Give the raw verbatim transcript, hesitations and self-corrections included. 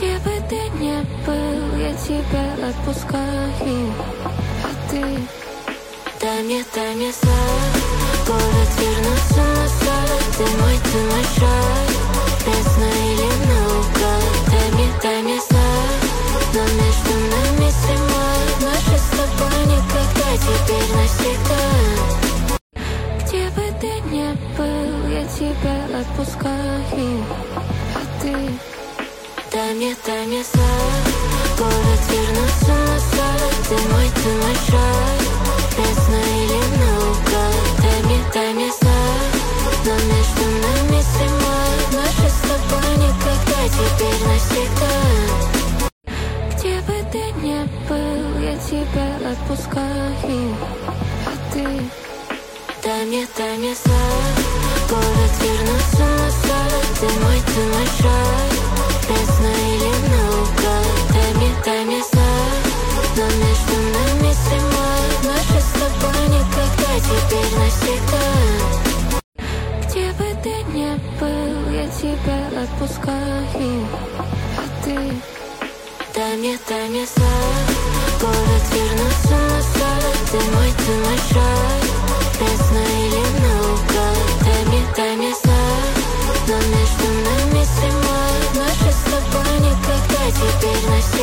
Где бы ты ни был, я тебя отпускаю. А ты дай мне, дай мне знак. Город вернулся назад. Ты мой, ты мой шаг. Пресно или наугад. Дай мне, дай мне знак. Но между нами зима. Наша с тобой никогда, теперь навсегда. Где бы ты ни был, я тебя отпускаю. А ты дай мне, дай мне знак. Город вернулся назад. Ты мой, ты мой шаг. Пресно или наугад. Дай мне, дай мне знак. Но между нами зима. Наша с тобой никогда, теперь навсегда. Где бы ты ни был, я тебя отпускаю. А ты дай мне, дай мне знак. Город вернулся назад. Ты мой, ты мой шаг. Пресно или наугад. Дай мне, дай мне знак. Но между нами зима. Наша с тобой никогда, теперь навсегда. Где бы ты ни был, я тебя отпускаю. А ты дай мне, дай мне знак. Город вернулся назад. Ты мой, ты мой шаг. Пресно или наугад. Дай мне, дай мне знак. Но между нами зима. Наша с тобой никогда, теперь навсегда.